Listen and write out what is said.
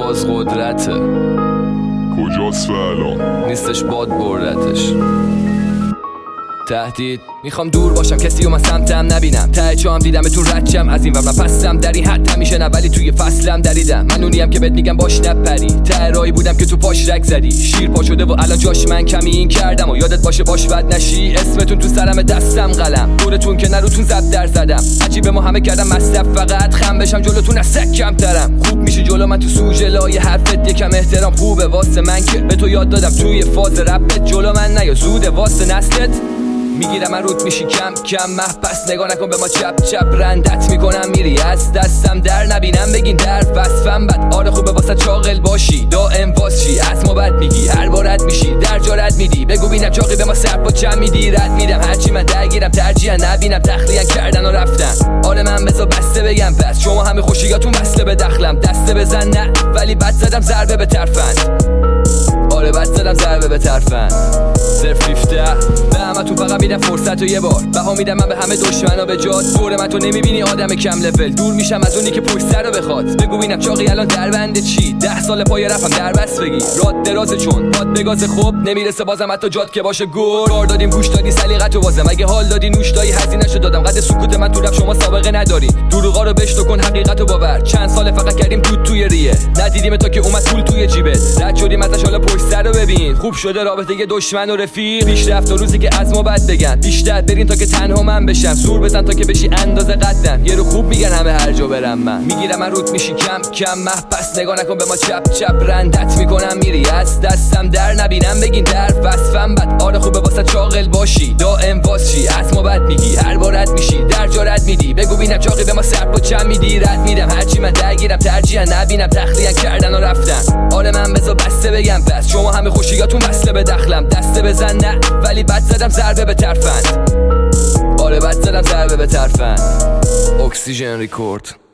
باز قدرته کجاست الان؟ نیستش باد بردتش. تهدید میخوام دور باشم کسی رو من سمتم نبینم، ته چام دیدمتون رچم از این ور من پستم در این حد همیشه نه، ولی توی فصلم دریدم. من اونیم که بهت میگم باش نپری، ته راهی بودم که تو پاش رگ زدی، شیر پا شده و الان جاش من کمی این کردم و یادت باشه باش بد نشی. اسمتون تو سرم دستم قلم، دورتون که نروتون زب در زدم، عجیبه ما همه کردم مصرف فقط خم بشم جلوتون از سگ کمترم. خوب میشه جلو من تو سوژه لای حرفت یکم احترام خوبه واسه من که به تو یاد دادم توی فاز رپت جلو من نیا زوده واسه نسلت. میگیرم من روت میشی کم کم محبس، نگاه نکن به ما چپ چپ رندت میکنم میری از دستم در نبینم بگین در وصفم بد. آره خوبه واسه چاقل باشی دائم واسشی، از ما بد میگی هر بارت میشی در جارت میدی، بگو بینم چاقی به ما سر با چم میدی رد میدم هرچی من درگیرم ترجیحاً نبینم تخلیه کردن و رفتن. آره من بذار بسته بگم پس شما همه خوشیاتون وصله به دخلم، دسته بزن نه ولی بد زدم ضربه به ترفند. آره بد زدم ضربه به ترفند. صرف 17 به همه تو فقط میدم فرصت و یه بار بها میدم من به همه دشمنا به جات. دور من تو نمیبینی آدم کم لول، دور میشم از اونی که پشت سر رو بخواد. بگو بینم چاقی الان در بنده چی، 10 سال پای رفتم در بس بگی راد درازه چون باد بگاز خوب نمیرسه بازم حتی جات که باشه گور. کار دادیم گوش دادی سلیقتو واسم، اگه حال دادی نوش دایی هزینه‌شو دادم، قد سکوت من تو رپ شما سابقه نداری، دروغا رو بشتو کن حقیقتو باور. چند سال فقط کردیم توی ریه ندیدیم تا که اومد پول توی جیبت، رد شدیم ازش حالا پشت سر رو ببین. خوب شده رابطه دشمن و رفیق، پیش رفت و روزی که از ما بد بگن بیشتر برین تا که تنها من بشم، سور بزن تا که بشی اندازه قدم. یه رو خوب میگن همه هر جا برم من میگیرم من روت میشی کم کم محبس، نگاه نکن به ما چپ چپ رندت میکنم میری از دستم در نبینم بگین در وصفم بد. آره خوبه واسه چاقل باشی دائم واسشی، از ما بد میگی هر بارت میشی در جارت میدی، بگو بینم چاقی به ما سر با چم میدی رد میدم هرچی من درگیرم ترجیحاً نبینم تخلیه کردن و رفتن. آره من بذار بسته بگم پس شما همه خوشیاتون وصله به دخلم، دسته بزن نه ولی بد زدم ضربه به ترفند. آره بد زدم ضربه به ترفند. اکسیژن ریکورد.